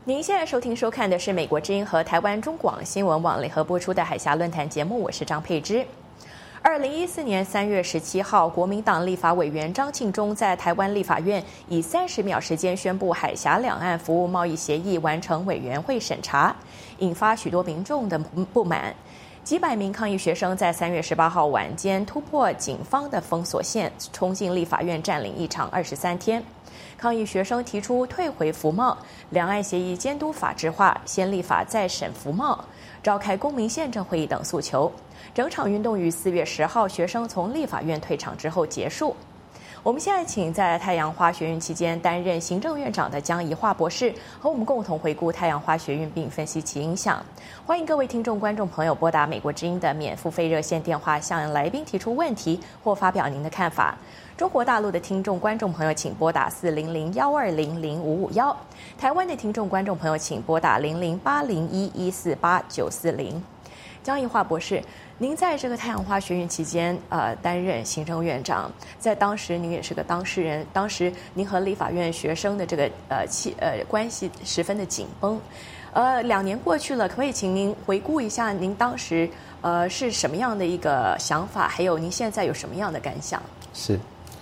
您现在收听收看的是美国之音和台湾中广新闻网联合播出的海峡论坛节目，我是张佩芝。2014年3月17号，国民党立法委员张庆忠在台湾立法院以30秒时间宣布海峡两岸服务贸易协议完成委员会审查，引发许多民众的不满。几百名抗议学生在3月18号晚间突破警方的封锁线，冲进立法院占领一场23天。抗议学生提出退回服贸、两岸协议监督法制化、先立法再审服贸、召开公民宪政会议等诉求。整场运动于4月10号学生从立法院退场之后结束。我们现在请在太阳花学运期间担任行政院长的江宜樺博士和我们共同回顾太阳花学运并分析其影响。欢迎各位听众观众朋友拨打美国之音的免付费热线电话，向来宾提出问题或发表您的看法。中国大陆的听众观众朋友请拨打400-120-0551，台湾的听众观众朋友请拨打00801148-940。江宜樺博士，您在这个太阳花学运期间担任行政院长，在当时您也是个当事人，当时您和立法院学生的这个关系十分的紧绷。2年过去了，可不可以请您回顾一下您当时是什么样的一个想法，还有您现在有什么样的感想？ 是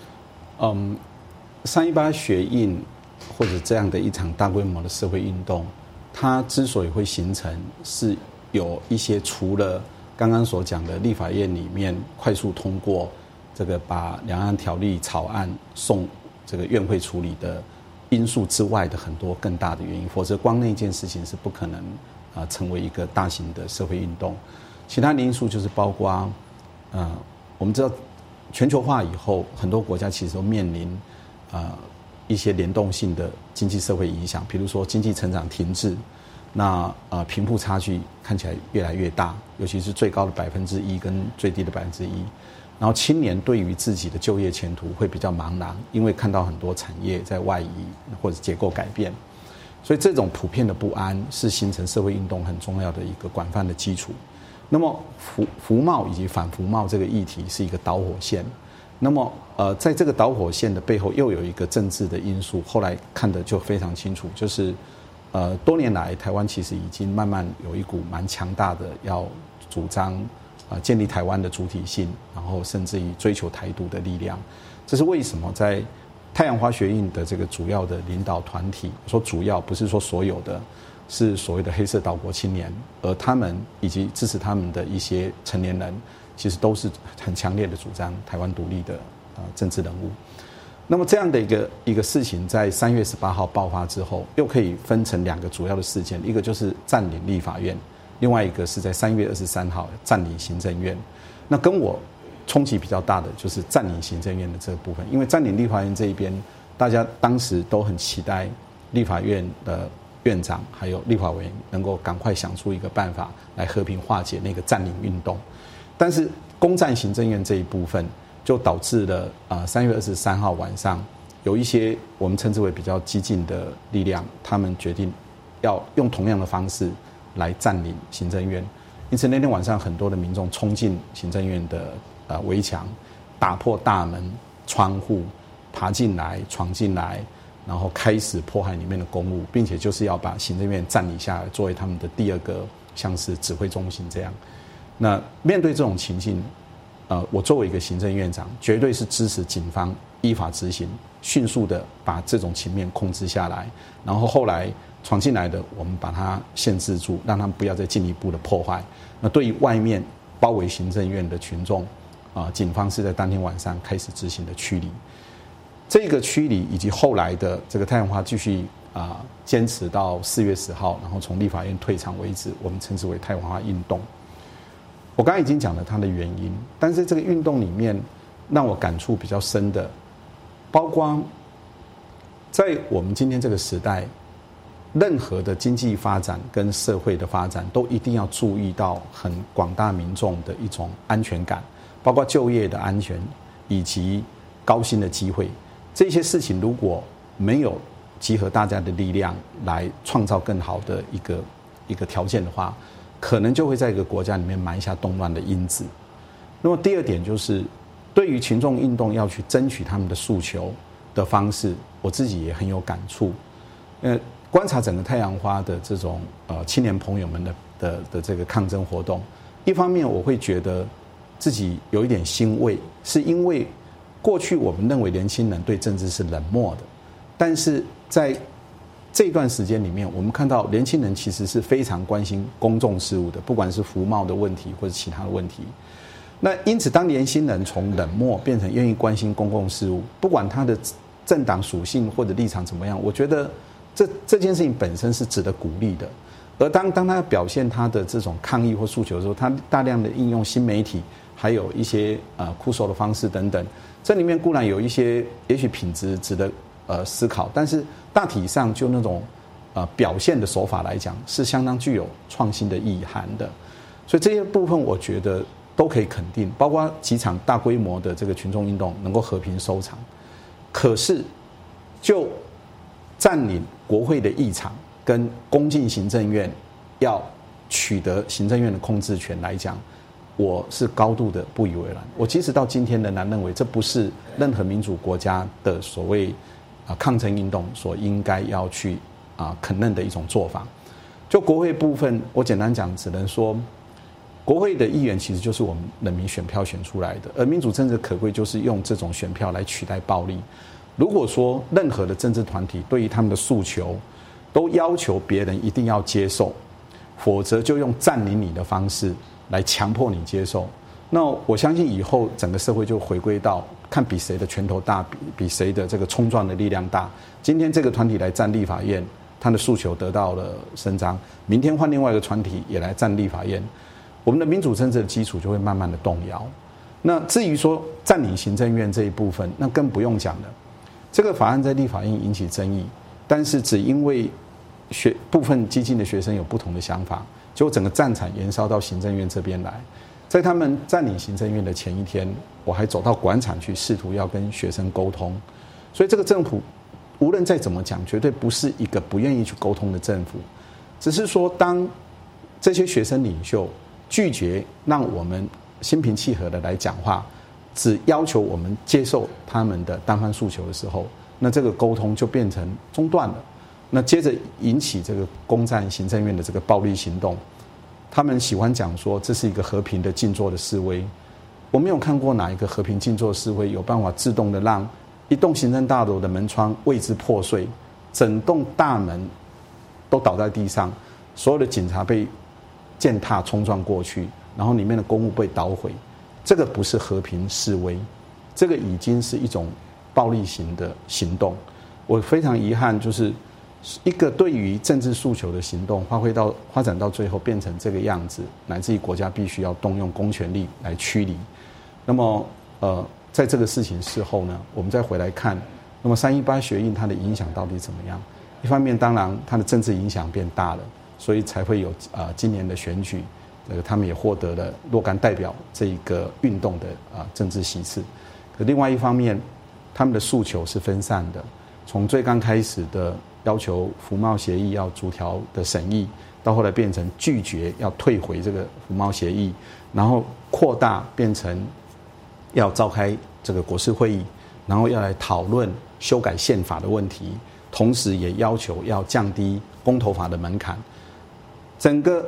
，318学运或者这样的一场大规模的社会运动，它之所以会形成，是有一些除了刚刚所讲的立法院里面快速通过这个把两岸条例草案送这个院会处理的因素之外的很多更大的原因，否则光那件事情是不可能成为一个大型的社会运动。其他的因素就是包括我们知道全球化以后，很多国家其实都面临一些联动性的经济社会影响，比如说经济成长停滞，那贫富差距看起来越来越大，尤其是最高的1%跟最低的1%。然后青年对于自己的就业前途会比较茫然，因为看到很多产业在外移或者结构改变，所以这种普遍的不安是形成社会运动很重要的一个广泛的基础。那么服贸以及反服贸这个议题是一个导火线。那么在这个导火线的背后又有一个政治的因素，后来看得就非常清楚，就是多年来台湾其实已经慢慢有一股蛮强大的要主张建立台湾的主体性，然后甚至于追求台独的力量。这是为什么在太阳花学运的这个主要的领导团体，说主要不是说所有的，是所谓的黑色岛国青年，而他们以及支持他们的一些成年人，其实都是很强烈的主张台湾独立的政治人物。那么这样的一个事情，在3月18号爆发之后，又可以分成2个主要的事件，一个就是占领立法院，另外一个是在3月23号占领行政院。那跟我冲击比较大的就是占领行政院的这个部分，因为占领立法院这一边，大家当时都很期待立法院的院长还有立法委员能够赶快想出一个办法来和平化解那个占领运动。但是攻占行政院这一部分，就导致了3月23号晚上有一些我们称之为比较激进的力量，他们决定要用同样的方式来占领行政院。因此那天晚上很多的民众冲进行政院的围墙，打破大门窗户，爬进来闯进来，然后开始迫害里面的公务，并且就是要把行政院占领下来，作为他们的第2个像是指挥中心这样。那面对这种情境，我作为一个行政院长，绝对是支持警方依法执行，迅速的把这种情面控制下来。然后后来闯进来的，我们把它限制住，让他们不要再进一步的破坏。那对于外面包围行政院的群众，警方是在当天晚上开始执行的驱离。这个驱离以及后来的这个太阳花继续坚持到4月10号，然后从立法院退场为止，我们称之为太阳花运动。我刚才已经讲了它的原因，但是这个运动里面让我感触比较深的，包括在我们今天这个时代，任何的经济发展跟社会的发展都一定要注意到很广大民众的一种安全感，包括就业的安全以及高薪的机会。这些事情如果没有集合大家的力量来创造更好的一个条件的话，可能就会在一个国家里面埋下动乱的因子。那么第2点就是，对于群众运动要去争取他们的诉求的方式，我自己也很有感触。 观察整个太阳花的这种青年朋友们的这个抗争活动，一方面我会觉得自己有一点欣慰，是因为过去我们认为年轻人对政治是冷漠的，但是在这段时间里面，我们看到年轻人其实是非常关心公众事务的，不管是服贸的问题或者其他的问题。那因此，当年轻人从冷漠变成愿意关心公共事务，不管他的政党属性或者立场怎么样，我觉得这件事情本身是值得鼓励的。而当他表现他的这种抗议或诉求的时候，他大量的应用新媒体，还有一些酷手的方式等等，这里面固然有一些也许品质值得思考，但是大体上就那种表现的手法来讲，是相当具有创新的意涵的。所以这些部分我觉得都可以肯定，包括几场大规模的这个群众运动能够和平收场。可是就占领国会的议场跟攻进行政院，要取得行政院的控制权来讲，我是高度的不以为然。我即使到今天仍然认为，这不是任何民主国家的所谓抗争运动所应该要去肯认的一种做法。就国会部分，我简单讲，只能说，国会的议员其实就是我们人民选票选出来的，而民主政治可贵就是用这种选票来取代暴力。如果说任何的政治团体对于他们的诉求都要求别人一定要接受，否则就用占领你的方式来强迫你接受，那我相信以后整个社会就回归到看比谁的拳头大，比谁的这个冲撞的力量大。今天这个团体来占立法院，他的诉求得到了伸张，明天换另外一个团体也来占立法院，我们的民主政治的基础就会慢慢的动摇。那至于说占领行政院这一部分，那更不用讲了。这个法案在立法院引起争议，但是只因为部分激进的学生有不同的想法，结果整个战场延烧到行政院这边来。在他们占领行政院的前一天，我还走到馆场去试图要跟学生沟通。所以这个政府无论再怎么讲，绝对不是一个不愿意去沟通的政府，只是说当这些学生领袖拒绝让我们心平气和的来讲话，只要求我们接受他们的单方诉求的时候，那这个沟通就变成中断了。那接着引起这个攻占行政院的这个暴力行动，他们喜欢讲说这是一个和平的静坐的示威。我没有看过哪一个和平静坐示威有办法自动的让一栋行政大楼的门窗为之破碎，整栋大门都倒在地上，所有的警察被践踏冲撞过去，然后里面的公物被捣毁。这个不是和平示威，这个已经是一种暴力型的行动。我非常遗憾，就是一个对于政治诉求的行动发展到最后变成这个样子，乃至于国家必须要动用公权力来驱离。那么在这个事情事后呢，我们再回来看，那么318学运它的影响到底怎么样？一方面当然它的政治影响变大了，所以才会有今年的选举，他们也获得了若干代表这一个运动的政治席次。可另外一方面，他们的诉求是分散的，从最刚开始的要求服贸协议要逐条的审议，到后来变成拒绝要退回这个服贸协议，然后扩大变成要召开这个国是会议，然后要来讨论修改宪法的问题，同时也要求要降低公投法的门槛。整个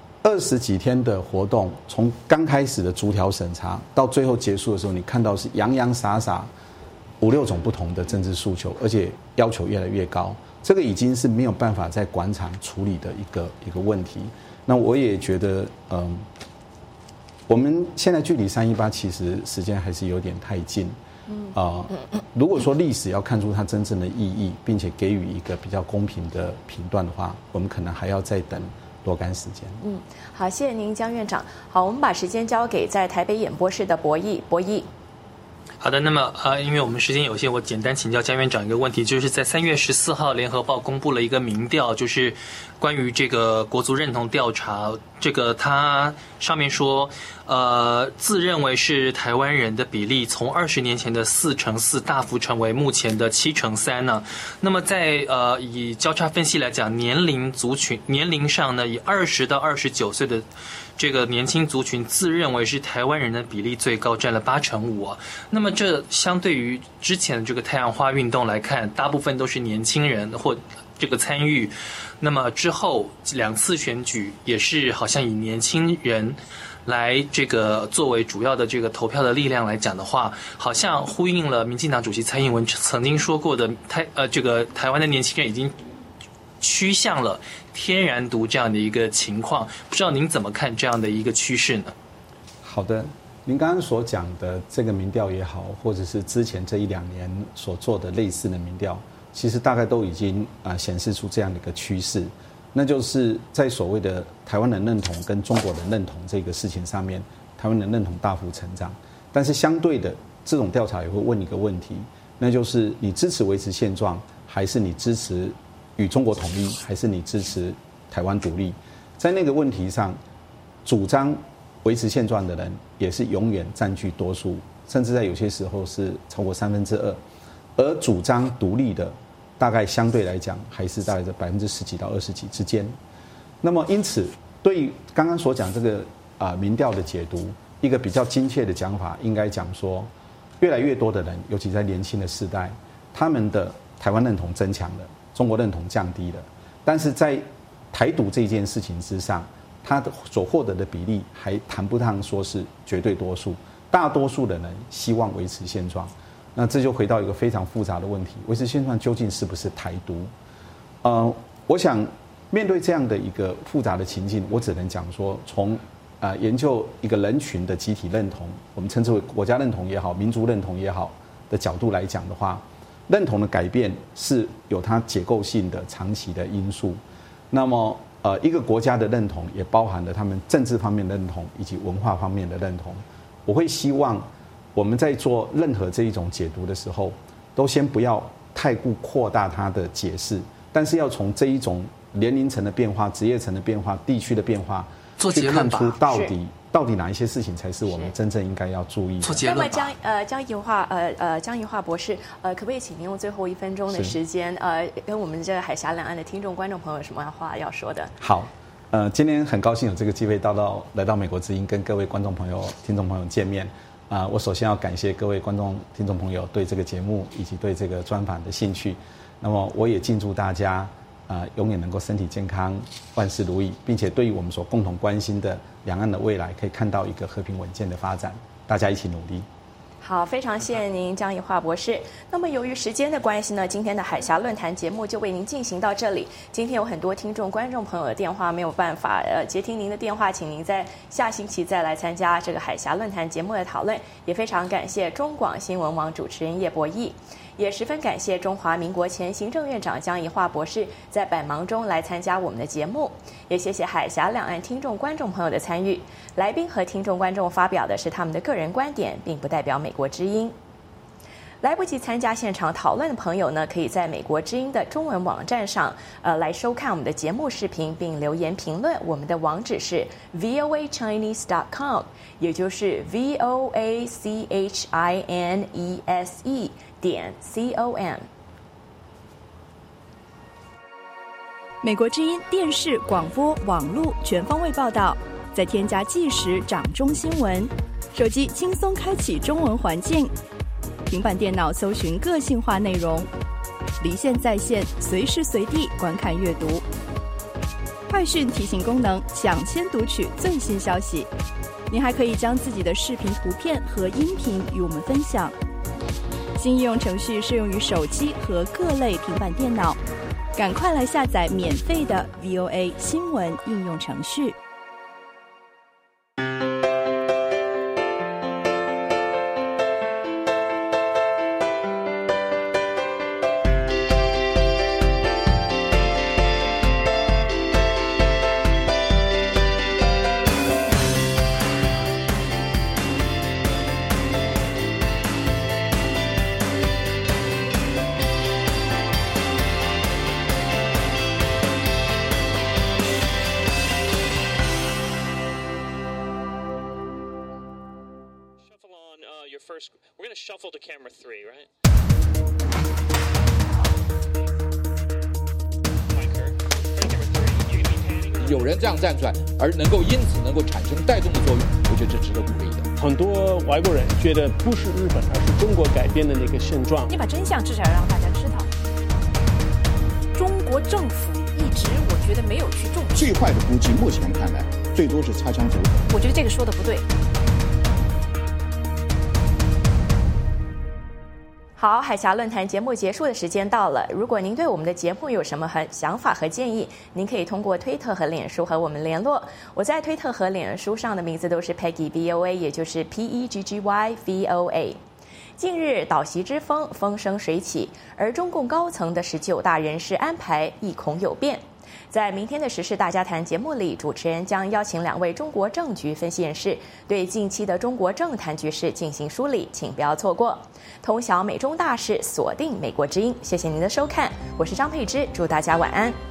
20几天的活动，从刚开始的逐条审查到最后结束的时候，你看到是洋洋洒洒5、6种不同的政治诉求，而且要求越来越高。这个已经是没有办法在馆场处理的一个问题。那我也觉得，我们现在距离318其实时间还是有点太近。如果说历史要看出它真正的意义，并且给予一个比较公平的评断的话，我们可能还要再等若干时间。 好，谢谢您，江院长。好，我们把时间交给在台北演播室的博弈。 好的，那么因为我们时间有限，我简单请教江院长一个问题，就是在3月14号，联合报公布了一个民调，就是关于这个国族认同调查，这个它上面说，自认为是台湾人的比例从20年前的4%大幅成为目前的7%呢。那么在以交叉分析来讲，年龄上呢，以20到29岁的这个年轻族群自认为是台湾人的比例最高，占了85%啊。那么这相对于之前的这个太阳花运动来看，大部分都是年轻人或这个参与。那么之后2次选举也是好像以年轻人来这个作为主要的这个投票的力量来讲的话，好像呼应了民进党主席蔡英文曾经说过的这个台湾的年轻人已经趋向了天然独这样的一个情况，不知道您怎么看这样的一个趋势呢？ 好的，您刚刚所讲的这个民调也好，或者是之前这1-2年所做的类似的民调，其实大概都已经显示出这样的一个趋势，那就是在所谓的台湾人认同跟中国人认同这个事情上面，台湾人认同大幅成长。但是相对的，这种调查也会问一个问题，那就是你支持维持现状，还是你支持与中国统一，还是你支持台湾独立？在那个问题上，主张维持现状的人也是永远占据多数，甚至在有些时候是超过2/3，而主张独立的大概相对来讲还是大概在10%几到20%几之间。那么因此，对于刚刚所讲这个民调的解读，一个比较精确的讲法，应该讲说，越来越多的人，尤其在年轻的世代，他们的台湾认同增强了，中国认同降低了，但是在台独这件事情之上，他的所获得的比例还谈不上说是绝对多数，大多数的人希望维持现状。那这就回到一个非常复杂的问题：维持现状究竟是不是台独？我想面对这样的一个复杂的情境，我只能讲说，从研究一个人群的集体认同，我们称之为国家认同也好，民族认同也好的角度来讲的话，认同的改变是有它结构性的长期的因素。那么一个国家的认同也包含了他们政治方面的认同以及文化方面的认同。我会希望我们在做任何这一种解读的时候，都先不要太过扩大它的解释，但是要从这一种年龄层的变化、职业层的变化、地区的变化，去看出到底哪一些事情才是我们真正应该要注意的。 那么江宜桦博士，可不可以请您用最后1分钟的时间，跟我们这个海峡两岸的听众观众朋友有什么话要说的？ 好，今天很高兴有这个机会来到美国之音，跟各位观众朋友、听众朋友见面。我首先要感谢各位观众、听众朋友对这个节目以及对这个专访的兴趣。那么我也敬祝大家永远能够身体健康、万事如意，并且对于我们所共同关心的两岸的未来，可以看到一个和平稳健的发展，大家一起努力。 好，非常谢谢您，江宜桦博士。那么由于时间的关系呢，今天的海峡论坛节目就为您进行到这里。今天有很多听众、观众朋友的电话没有办法接听您的电话，请您在下星期再来参加这个海峡论坛节目的讨论。也非常感谢中广新闻网主持人叶博弈，也十分感谢中华民国前行政院长江宜桦博士在百忙中来参加我们的节目。也谢谢海峡两岸听众、观众朋友的参与。来宾和听众、观众发表的是他们的个人观点，并不代表美国之音。来不及参加现场讨论的朋友呢，可以在美国之音的中文网站上来收看我们的节目视频，并留言评论。我们的网址是 voachinese.com， 也就是 voachinese.com。 美国之音电视、广播、网络全方位报道，再添加即时掌中新闻，手机轻松开启中文环境，平板电脑搜寻个性化内容，离线在线，随时随地观看阅读。快讯提醒功能，抢先读取最新消息。您还可以将自己的视频、图片和音频与我们分享。新应用程序适用于手机和各类平板电脑，赶快来下载免费的 VOA 新闻应用程序。 We're going to shuffle to camera 3, right? Camera 3, 有人这样站出来，而能够因此能够产生带动的作用，我觉得这值得鼓励的。 很多外国人觉得不是日本，而是中国改变的那个现状。 你把真相至少要让大家知道。中国国政府一直我觉得没有去重视。 最坏的估计，目前看来最多是擦枪走火。 我觉得这个说的不对。 好，海峡论坛节目结束的时间到了。如果您对我们的节目有什么想法和建议，您可以通过推特和脸书和我们联络。我在推特和脸书上的名字都是 Peggy VOA， 也就是 PEGGY VOA。近日岛席之风风生水起，而中共高层的19大人事安排亦恐有变。在明天的时事大家谈节目里，主持人将邀请2位中国政局分析人士，对近期的中国政坛局势进行梳理，请不要错过。通晓美中大事，锁定美国之音。谢谢您的收看，我是张佩芝，祝大家晚安。